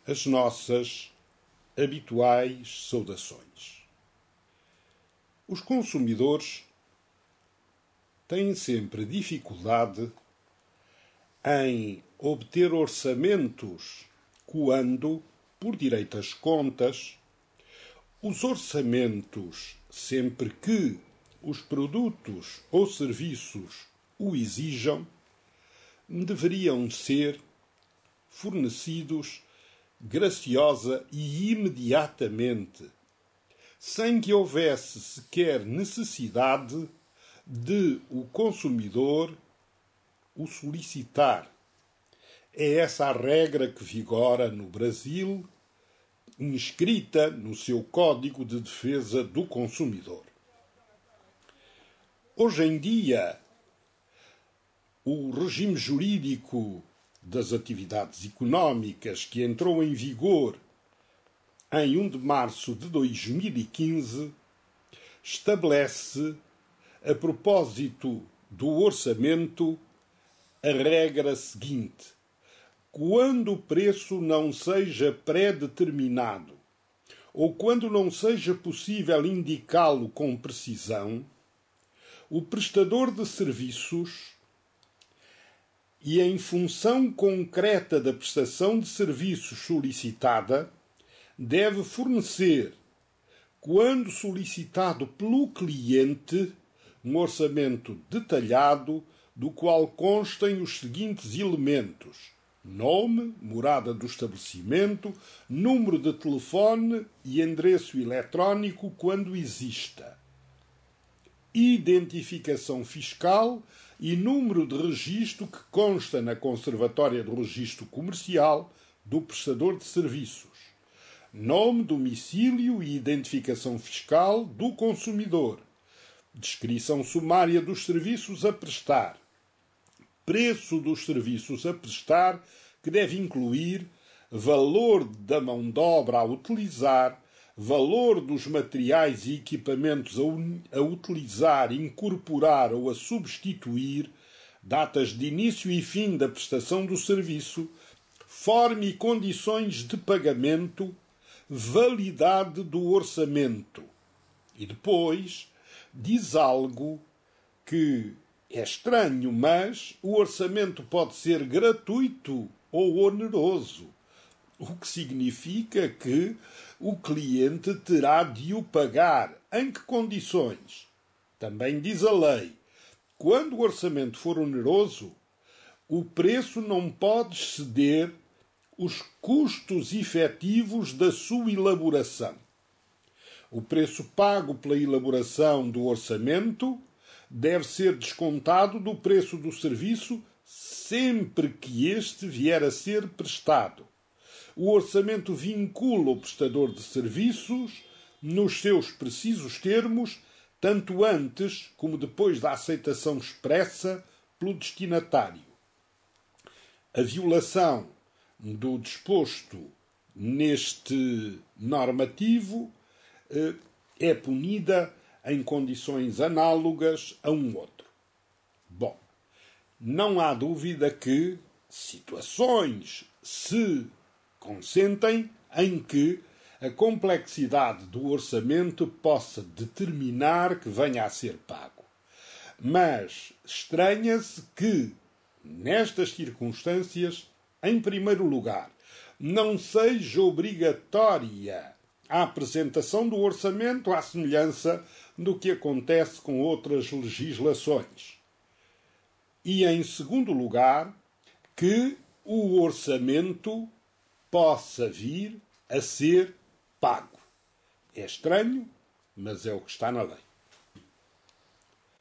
as nossas habituais saudações. Os consumidores têm sempre dificuldade em obter orçamentos quando, por direito às contas, os orçamentos, sempre que os produtos ou serviços o exijam, deveriam ser fornecidos graciosa e imediatamente, sem que houvesse sequer necessidade de o consumidor o solicitar. É essa a regra que vigora no Brasil, inscrita no seu Código de Defesa do Consumidor. Hoje em dia, o regime jurídico das atividades económicas, que entrou em vigor em 1 de março de 2015, estabelece, a propósito do orçamento, a regra seguinte: quando o preço não seja pré-determinado ou quando não seja possível indicá-lo com precisão, o prestador de serviços, e em função concreta da prestação de serviços solicitada, deve fornecer, quando solicitado pelo cliente, um orçamento detalhado do qual constem os seguintes elementos: nome, morada do estabelecimento, número de telefone e endereço eletrónico quando exista, identificação fiscal e número de registro que consta na Conservatória do Registro Comercial do prestador de serviços, nome, domicílio e identificação fiscal do consumidor, descrição sumária dos serviços a prestar, preço dos serviços a prestar, que deve incluir valor da mão de obra a utilizar, valor dos materiais e equipamentos a utilizar, incorporar ou a substituir, datas de início e fim da prestação do serviço, forma e condições de pagamento, validade do orçamento. E depois diz algo que é estranho, mas o orçamento pode ser gratuito ou oneroso, o que significa que o cliente terá de o pagar. Em que condições? Também diz a lei: quando o orçamento for oneroso, o preço não pode exceder os custos efetivos da sua elaboração. O preço pago pela elaboração do orçamento deve ser descontado do preço do serviço sempre que este vier a ser prestado. O orçamento vincula o prestador de serviços nos seus precisos termos, tanto antes como depois da aceitação expressa pelo destinatário. A violação do disposto neste normativo é punida em condições análogas a um outro. Bom, não há dúvida que situações se consentem em que a complexidade do orçamento possa determinar que venha a ser pago. Mas estranha-se que, nestas circunstâncias, em primeiro lugar, não seja obrigatória a apresentação do orçamento, à semelhança do que acontece com outras legislações. E, em segundo lugar, que o orçamento possa vir a ser pago. É estranho, mas é o que está na lei.